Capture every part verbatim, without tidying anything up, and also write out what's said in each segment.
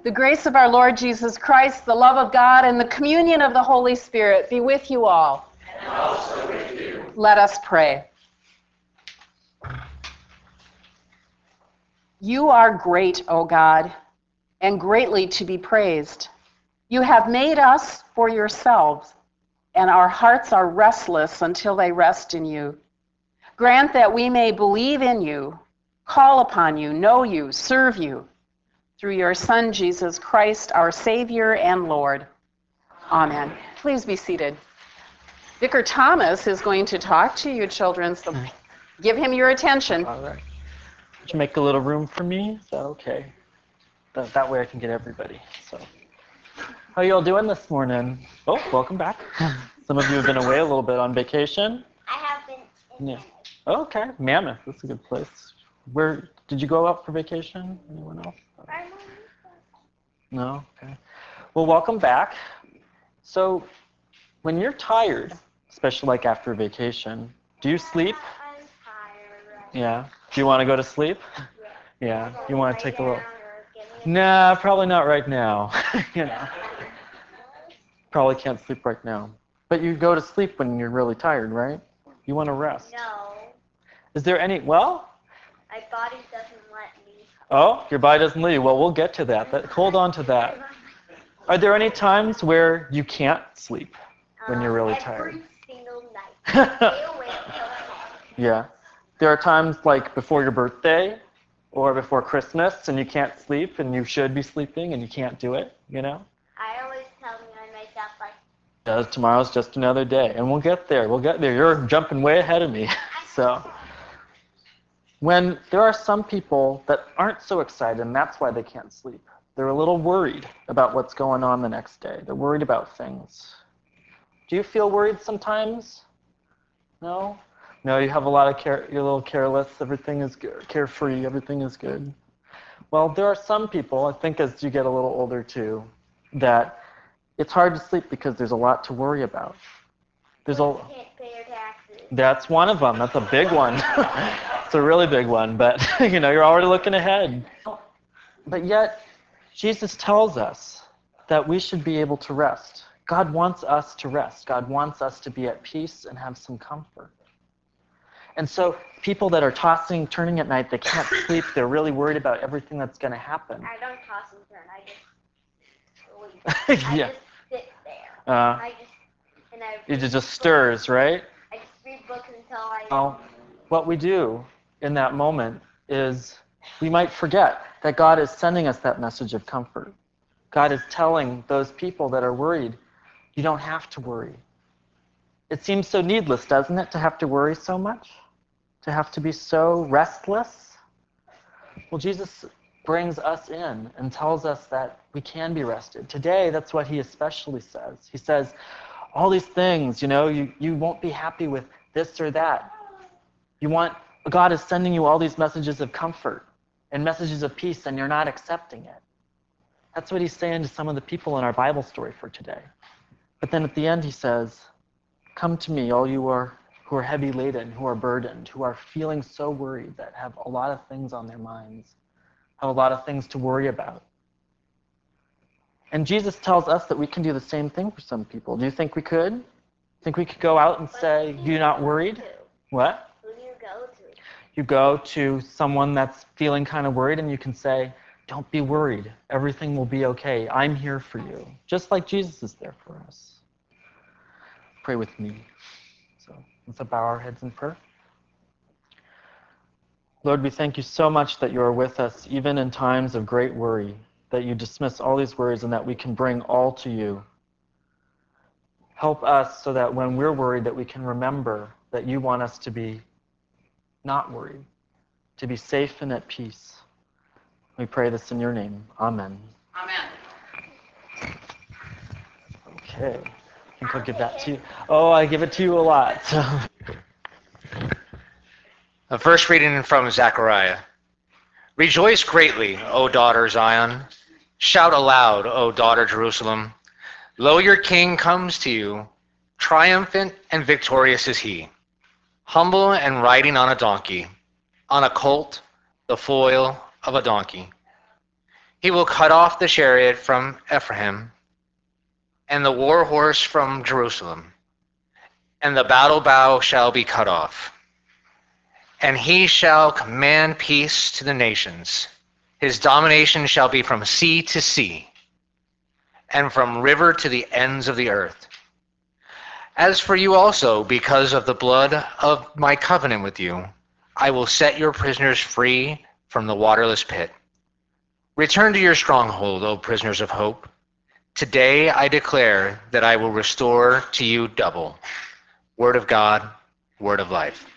The grace of our Lord Jesus Christ, the love of God, and the communion of the Holy Spirit be with you all. And also with you. Let us pray. You are great, O God, and greatly to be praised. You have made us for yourselves, and our hearts are restless until they rest in you. Grant that we may believe in you, call upon you, know you, serve you, through your Son, Jesus Christ, our Savior and Lord. Amen. Please be seated. Vicar Thomas is going to talk to you, children, so give him your attention. All right. Would you make a little room for me? Is that okay? That, that way I can get everybody. So, how you all doing this morning? Oh, welcome back. Some of you have been away a little bit on vacation. I have been. Yeah. Oh, okay. Mammoth. That's a good place. Where did you go out for vacation? Anyone else? No? Okay. Well, welcome back. So, when you're tired, especially like after a vacation, do you sleep? I'm tired. Right? Yeah. Do you want to go to sleep? Yeah. Yeah. You want to take a look? little. Nah, probably not right now. You know. Probably can't sleep right now. But you go to sleep when you're really tired, right? You want to rest. No. Is there any, well? My body doesn't let me. Oh, your body doesn't let you. Well, we'll get to that. But hold on to that. Are there any times where you can't sleep when you're really um, tired? Every single night. Stay awake till tomorrow. Yeah. There are times like before your birthday or before Christmas and you can't sleep and you should be sleeping and you can't do it, you know? I always tell me myself like, Does tomorrow's just another day, and we'll get there. We'll get there. You're jumping way ahead of me. So, when there are some people that aren't so excited, and that's why they can't sleep. They're a little worried about what's going on the next day. They're worried about things. Do you feel worried sometimes? No? No, you have a lot of care. You're a little careless. Everything is good. Carefree. Everything is good. Well, there are some people, I think as you get a little older too, that it's hard to sleep because there's a lot to worry about. There's you a, can't pay your taxes. that's one of them. That's a big one. It's a really big one, but you know, you're already looking ahead. But yet, Jesus tells us that we should be able to rest. God wants us to rest. God wants us to be at peace and have some comfort. And so people that are tossing, turning at night, they can't sleep, they're really worried about everything that's going to happen. I don't toss and turn. I just sleep. I Yeah. just sit there. Uh, I just and I it read just stirs, right? I just read books until I. Well, what we do in that moment is we might forget that God is sending us that message of comfort. God is telling those people that are worried, you don't have to worry. It seems so needless, doesn't it, to have to worry so much? To have to be so restless? Well, Jesus brings us in and tells us that we can be rested. Today, that's what he especially says. He says, all these things, you know, you, you won't be happy with this or that. You want, God is sending you all these messages of comfort and messages of peace, and you're not accepting it. That's what he's saying to some of the people in our Bible story for today. But then at the end he says, come to me, all you are who are heavy laden, who are burdened, who are feeling so worried, that have a lot of things on their minds, have a lot of things to worry about. And Jesus tells us that we can do the same thing for some people. Do you think we could? Think we could go out and say, you're not worried? What? Who do you go to? You go to someone that's feeling kind of worried and you can say, don't be worried. Everything will be okay. I'm here for you. Just like Jesus is there for us. Pray with me. So let's bow our heads in prayer. Lord, we thank you so much that you are with us, even in times of great worry, that you dismiss all these worries and that we can bring all to you. Help us so that when we're worried, that we can remember that you want us to be not worried, to be safe and at peace. We pray this in your name. Amen. Amen. Okay. I think I'll give that to you. Oh, I give it to you a lot. A first reading from Zechariah. Rejoice greatly, O daughter Zion. Shout aloud, O daughter Jerusalem. Lo, your king comes to you. Triumphant and victorious is he. Humble and riding on a donkey, on a colt, the foal of a donkey. He will cut off the chariot from Ephraim and the war horse from Jerusalem, and the battle bow shall be cut off. And he shall command peace to the nations. His domination shall be from sea to sea, and from river to the ends of the earth. As for you also, because of the blood of my covenant with you, I will set your prisoners free from the waterless pit. Return to your stronghold, O prisoners of hope. Today I declare that I will restore to you double. Word of God, word of life.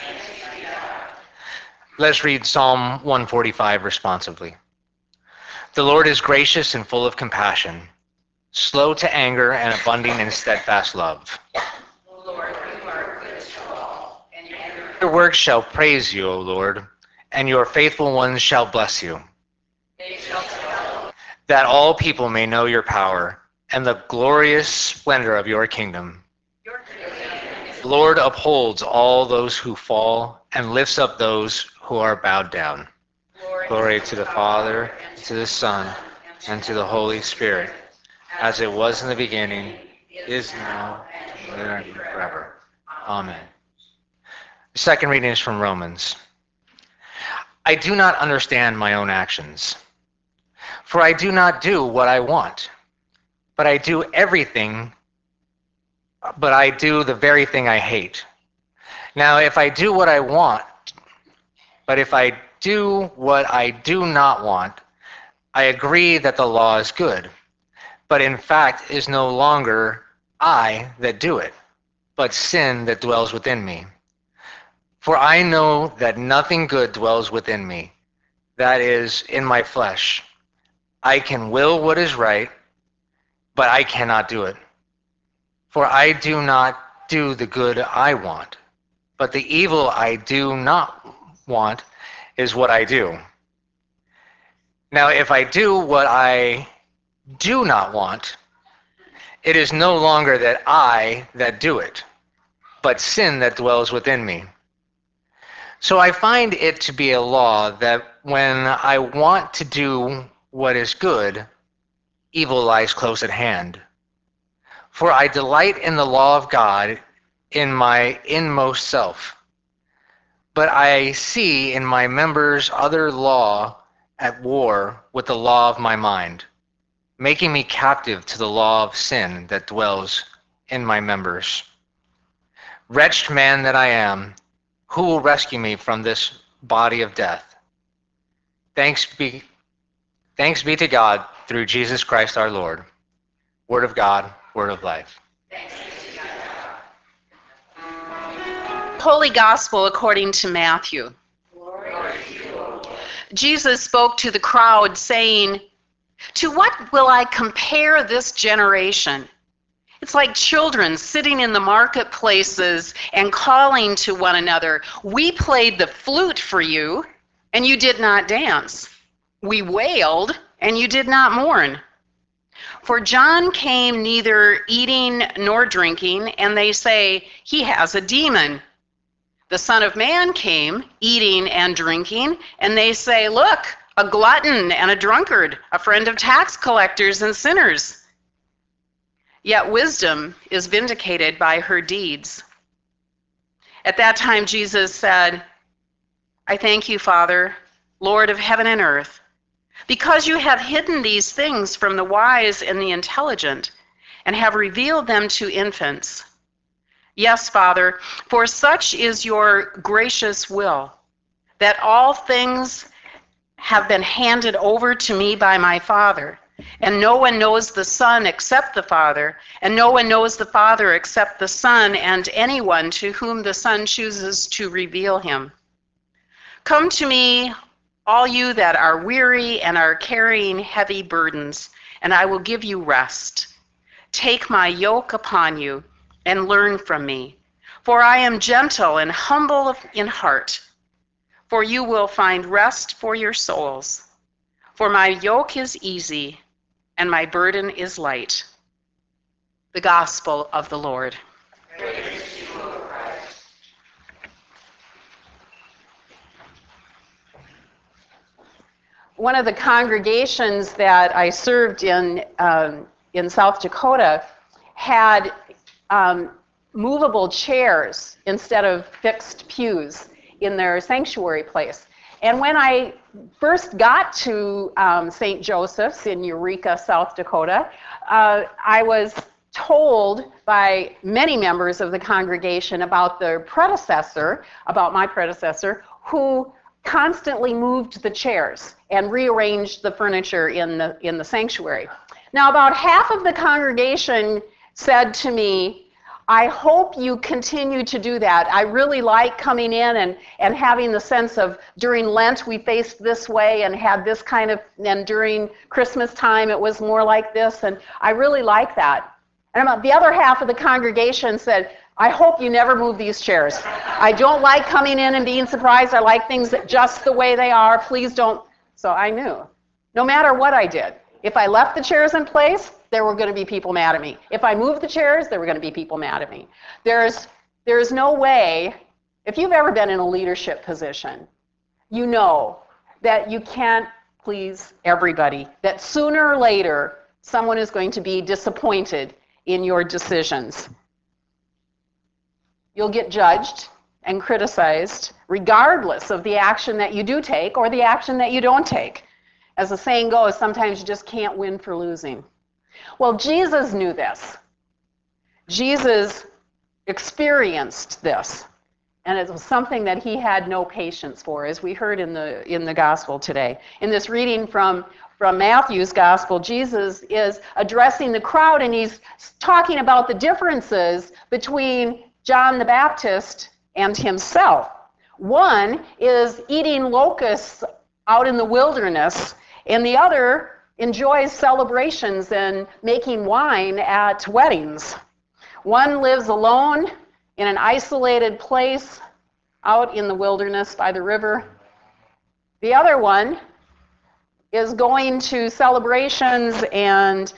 Let's read Psalm one forty-five responsively. The Lord is gracious and full of compassion, slow to anger and abounding in steadfast love. O Lord, you are good to all, and Your works shall praise you, O Lord, and your faithful ones shall bless you. they shall tell. That all people may know your power and the glorious splendor of your kingdom. Your kingdom is The Lord upholds all those who fall and lifts up those who are bowed down. Glory to the Father, and to the Son, and to the Holy Spirit, as it was in the beginning, is now, and forever. Amen. The second reading is from Romans. I do not understand my own actions, for I do not do what I want, but I do everything, but I do the very thing I hate. Now, if I do what I want, but if I do what I do not want, I agree that the law is good. But in fact, it is no longer I that do it, but sin that dwells within me. For I know that nothing good dwells within me, that is, in my flesh. I can will what is right, but I cannot do it. For I do not do the good I want, but the evil I do not want is what I do. Now, if I do what I do not want, it is no longer that I that do it, but sin that dwells within me. So I find it to be a law that when I want to do what is good, evil lies close at hand. For I delight in the law of God in my inmost self. But I see in my members other law at war with the law of my mind, making me captive to the law of sin that dwells in my members. Wretched man that I am, who will rescue me from this body of death? Thanks be, thanks be to God through Jesus Christ our Lord. Word of God, word of life. Holy Gospel according to Matthew. Jesus spoke to the crowd, saying, "To what will I compare this generation? It's like children sitting in the marketplaces and calling to one another. We played the flute for you, and you did not dance. We wailed, and you did not mourn. For John came neither eating nor drinking, and they say, 'He has a demon.' The Son of Man came eating and drinking, and they say, 'Look, a glutton and a drunkard, a friend of tax collectors and sinners.' Yet wisdom is vindicated by her deeds." At that time Jesus said, "I thank you, Father, Lord of heaven and earth, because you have hidden these things from the wise and the intelligent, and have revealed them to infants. Yes, Father, for such is your gracious will, that all things have been handed over to me by my Father. And no one knows the Son except the Father, and no one knows the Father except the Son, and anyone to whom the Son chooses to reveal him. Come to me, all you that are weary and are carrying heavy burdens, and I will give you rest. Take my yoke upon you and learn from me, for I am gentle and humble in heart, for you will find rest for your souls. For my yoke is easy and my burden is light." The Gospel of the Lord. Praise to you, O Christ. one of the congregations that I served in um, in South Dakota had um, movable chairs instead of fixed pews in their sanctuary place. And when I first got to um, Saint Joseph's in Eureka, South Dakota, uh, I was told by many members of the congregation about their predecessor, about my predecessor, who constantly moved the chairs and rearranged the furniture in the, in the sanctuary. Now, about half of the congregation said to me, I hope you continue to do that. I really like coming in and, and having the sense of during Lent we faced this way and had this kind of, and during Christmas time it was more like this, and I really like that. And about the other half of the congregation said, I hope you never move these chairs. I don't like coming in and being surprised. I like things that just the way they are. Please don't. So I knew, no matter what I did, if I left the chairs in place, there were going to be people mad at me. If I moved the chairs, there were going to be people mad at me. There's, there's no way, if you've ever been in a leadership position, you know that you can't please everybody, that sooner or later someone is going to be disappointed in your decisions. You'll get judged and criticized regardless of the action that you do take or the action that you don't take. As the saying goes, sometimes you just can't win for losing. Well, Jesus knew this. Jesus experienced this, and it was something that he had no patience for, as we heard in the in the gospel today. In this reading from from Matthew's gospel, Jesus is addressing the crowd, and he's talking about the differences between John the Baptist and himself. One is eating locusts out in the wilderness, and the other enjoys celebrations and making wine at weddings. One lives alone in an isolated place out in the wilderness by the river. The other one is going to celebrations and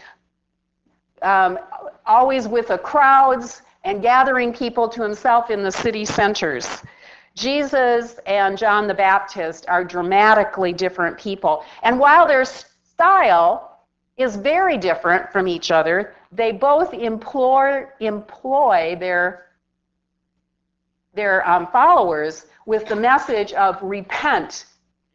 um, always with the crowds and gathering people to himself in the city centers. Jesus and John the Baptist are dramatically different people. And while their style is very different from each other, they both employ, employ their, their um, followers with the message of repent.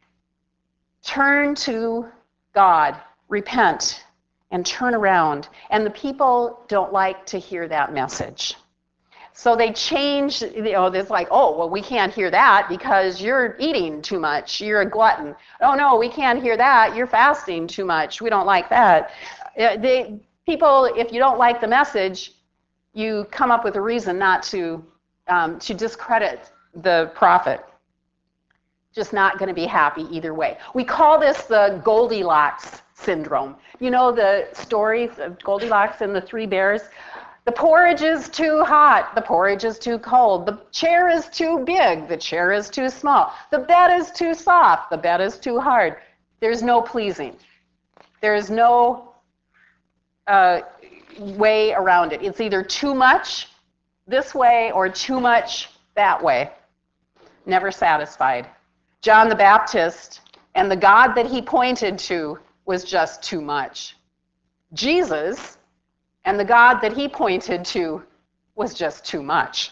Turn to God, repent, and turn around. And the people don't like to hear that message. So they change, you know, it's like, oh, well, we can't hear that because you're eating too much. You're a glutton. Oh, no, we can't hear that. You're fasting too much. We don't like that. They, people, if you don't like the message, you come up with a reason not to, um, to discredit the prophet. Just not going to be happy either way. We call this the Goldilocks syndrome. You know the story of Goldilocks and the three bears? The porridge is too hot, the porridge is too cold, the chair is too big, the chair is too small, the bed is too soft, the bed is too hard. There's no pleasing. There's no uh, way around it. It's either too much this way or too much that way. Never satisfied. John the Baptist and the God that he pointed to was just too much. Jesus and the God that he pointed to was just too much.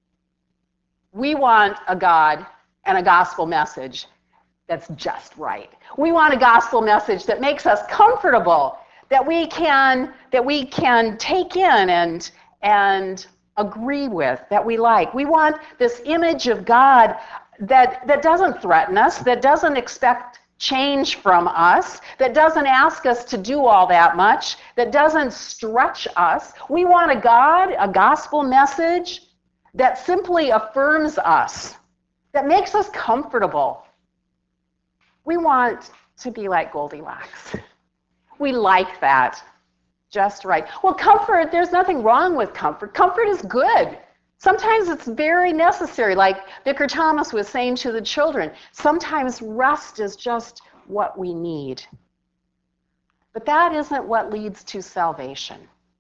We want a God and a gospel message that's just right. We want a gospel message that makes us comfortable, that we can that we can take in and and agree with, that we like. We want this image of God that that doesn't threaten us, that doesn't expect change from us, that doesn't ask us to do all that much, that doesn't stretch us. We want a God, a gospel message that simply affirms us, that makes us comfortable. We want to be like Goldilocks. We like that, just right. Well, comfort, there's nothing wrong with comfort. Comfort is good. Sometimes it's very necessary, like Vicar Thomas was saying to the children. Sometimes rest is just what we need. But that isn't what leads to salvation.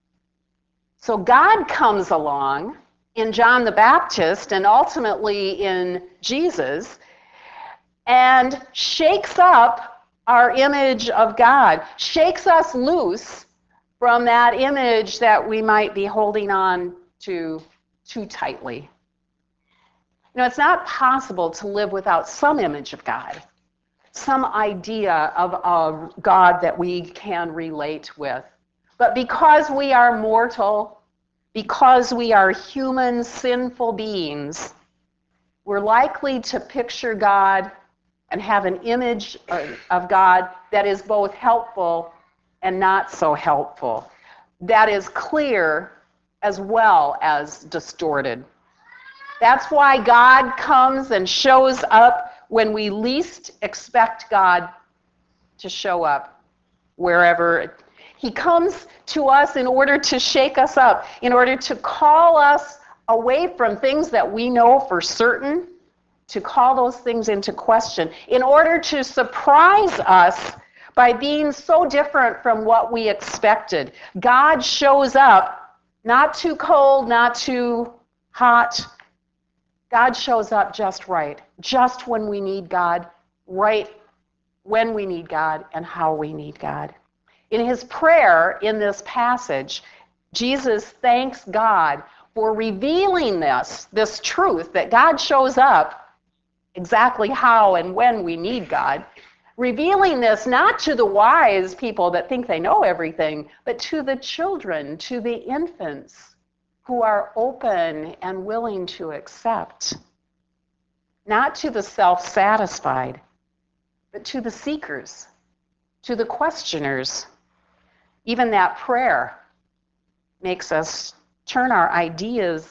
So God comes along in John the Baptist and ultimately in Jesus and shakes up our image of God, shakes us loose from that image that we might be holding on to too tightly. You know, it's not possible to live without some image of God, some idea of a God that we can relate with. But because we are mortal, because we are human, sinful beings, we're likely to picture God and have an image of God that is both helpful and not so helpful, that is clear as well as distorted. That's why God comes and shows up when we least expect God to show up, wherever. He comes to us in order to shake us up, in order to call us away from things that we know for certain, to call those things into question, in order to surprise us by being so different from what we expected. God shows up, not too cold, not too hot. God shows up just right, just when we need God, right when we need God and how we need God. In his prayer in this passage, Jesus thanks God for revealing this, this truth that God shows up exactly how and when we need God, revealing this not to the wise people that think they know everything, but to the children, to the infants who are open and willing to accept. Not to the self-satisfied, but to the seekers, to the questioners. Even that prayer makes us turn our ideas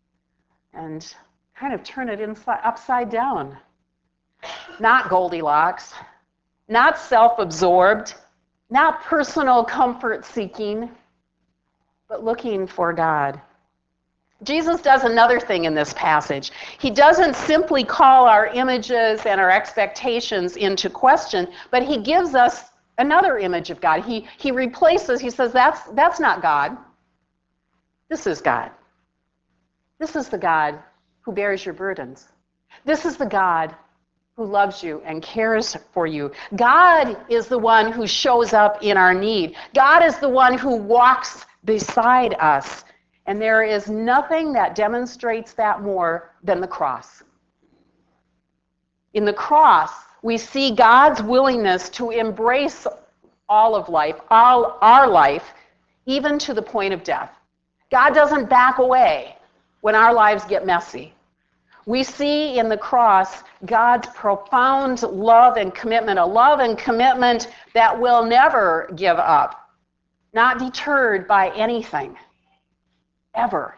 and kind of turn it inside, upside down. Not Goldilocks, not self-absorbed, not personal comfort seeking, but looking for God. Jesus does another thing in this passage. He doesn't simply call our images and our expectations into question, but he gives us another image of God. He, he replaces, he says, that's, that's not God. This is God. This is the God who bears your burdens. This is the God who loves you and cares for you. God is the one who shows up in our need. God is the one who walks beside us. And there is nothing that demonstrates that more than the cross. In the cross, we see God's willingness to embrace all of life, all our life, even to the point of death. God doesn't back away when our lives get messy. We see in the cross God's profound love and commitment, a love and commitment that will never give up, not deterred by anything, ever.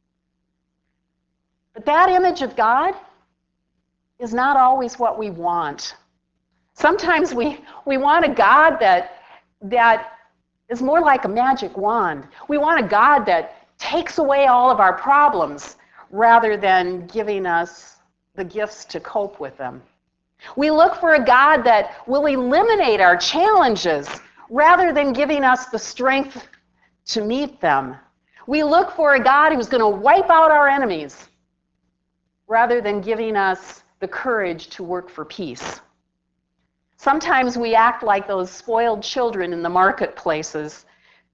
But that image of God is not always what we want. Sometimes we, we want a God that, that is more like a magic wand. We want a God that takes away all of our problems rather than giving us the gifts to cope with them. We look for a God that will eliminate our challenges rather than giving us the strength to meet them. We look for a God who's going to wipe out our enemies rather than giving us the courage to work for peace. Sometimes we act like those spoiled children in the marketplaces.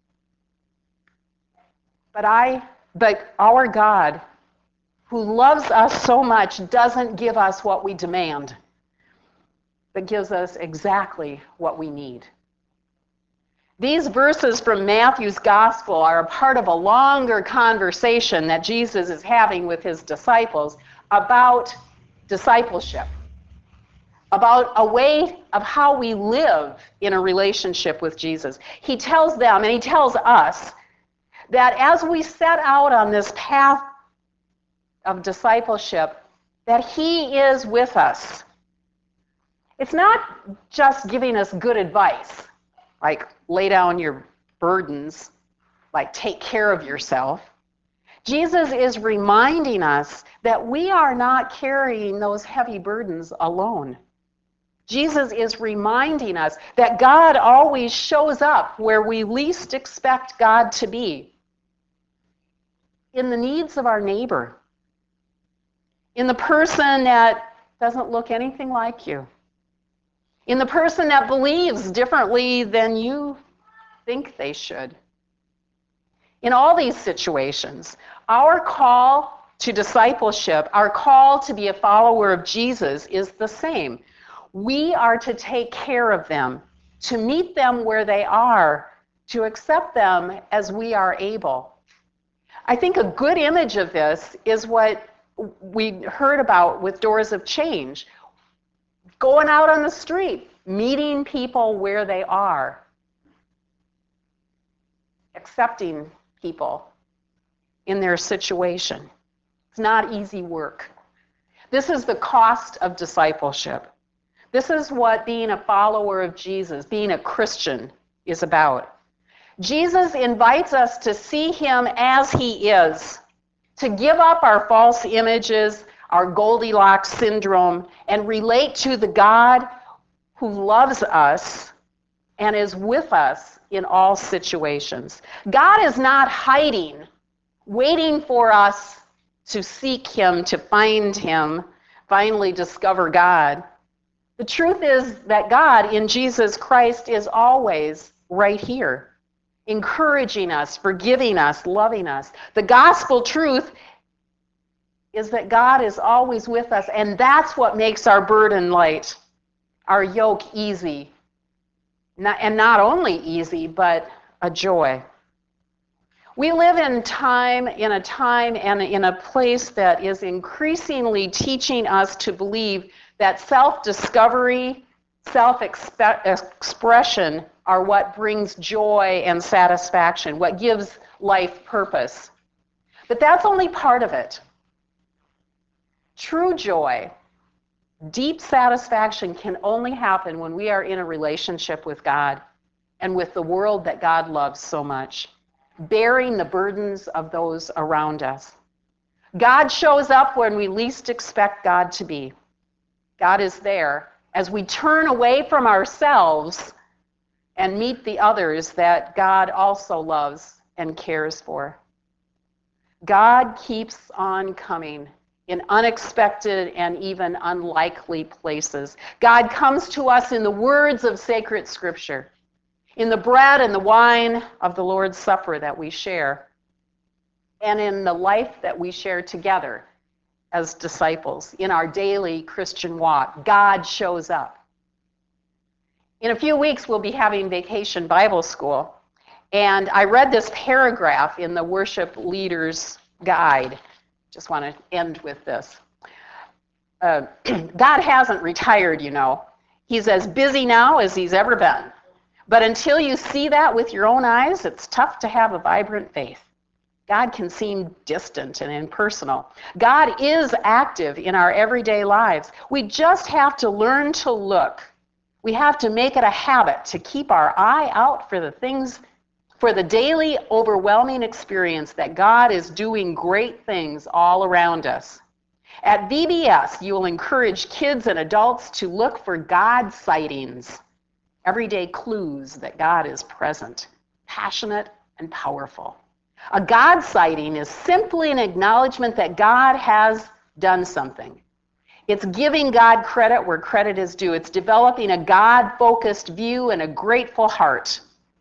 But I, but our God, who loves us so much, doesn't give us what we demand, but gives us exactly what we need. These verses from Matthew's gospel are a part of a longer conversation that Jesus is having with his disciples about discipleship, about a way of how we live in a relationship with Jesus. He tells them, and he tells us, that as we set out on this path of discipleship, that he is with us. It's not just giving us good advice, like lay down your burdens, like take care of yourself. Jesus is reminding us that we are not carrying those heavy burdens alone. Jesus is reminding us that God always shows up where we least expect God to be. In the needs of our neighbor. In the person that doesn't look anything like you. in the person that believes differently than you think they should. In all these situations, our call to discipleship, our call to be a follower of Jesus is the same. We are to take care of them, to meet them where they are, to accept them as we are able. I think a good image of this is what we heard about with Doors of Change. Going out on the street, meeting people where they are, accepting people in their situation. It's not easy work. This is the cost of discipleship. This is what being a follower of Jesus, being a Christian, is about. Jesus invites us to see him as he is, to give up our false images, our Goldilocks syndrome, and relate to the God who loves us and is with us in all situations. God is not hiding, waiting for us to seek him, to find him, finally discover God. The truth is that God in Jesus Christ is always right here, encouraging us, forgiving us, loving us. The gospel truth is that God is always with us, and that's what makes our burden light, our yoke easy. Not, and not only easy, but a joy. We live in time, in a time and in a place that is increasingly teaching us to believe that self-discovery, self-expression are what brings joy and satisfaction, what gives life purpose. But that's only part of it. True joy, deep satisfaction can only happen when we are in a relationship with God and with the world that God loves so much, bearing the burdens of those around us. God shows up when we least expect God to be. God is there as we turn away from ourselves and meet the others that God also loves and cares for. God keeps on coming in unexpected and even unlikely places. God comes to us in the words of sacred scripture, in the bread and the wine of the Lord's Supper that we share, and in the life that we share together as disciples in our daily Christian walk. God shows up. In a few weeks, we'll be having Vacation Bible School, and I read this paragraph in the Worship Leader's Guide. Just want to end with this. Uh, God hasn't retired, you know. He's as busy now as he's ever been. But until you see that with your own eyes, it's tough to have a vibrant faith. God can seem distant and impersonal. God is active in our everyday lives. We just have to learn to look. We have to make it a habit to keep our eye out for the things, for the daily overwhelming experience that God is doing great things all around us. At V B S, you will encourage kids and adults to look for God sightings, everyday clues that God is present, passionate and powerful. A God sighting is simply an acknowledgement that God has done something. It's giving God credit where credit is due. It's developing a God-focused view and a grateful heart.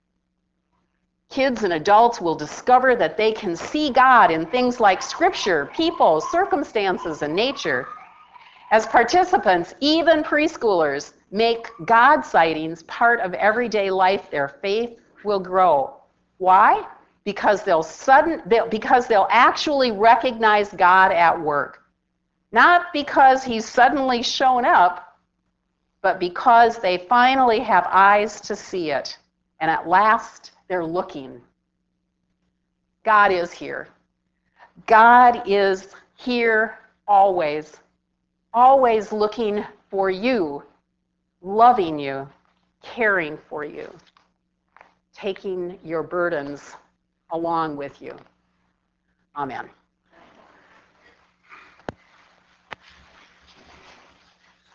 Kids and adults will discover that they can see God in things like scripture, people, circumstances, and nature. As participants, even preschoolers, make God sightings part of everyday life. Their faith will grow. Why? Because they'll sudden, they'll, because they'll actually recognize God at work. Not because he's suddenly shown up, but because they finally have eyes to see it. And at last, they're looking. God is here. God is here always, always looking for you, loving you, caring for you, taking your burdens along with you. Amen.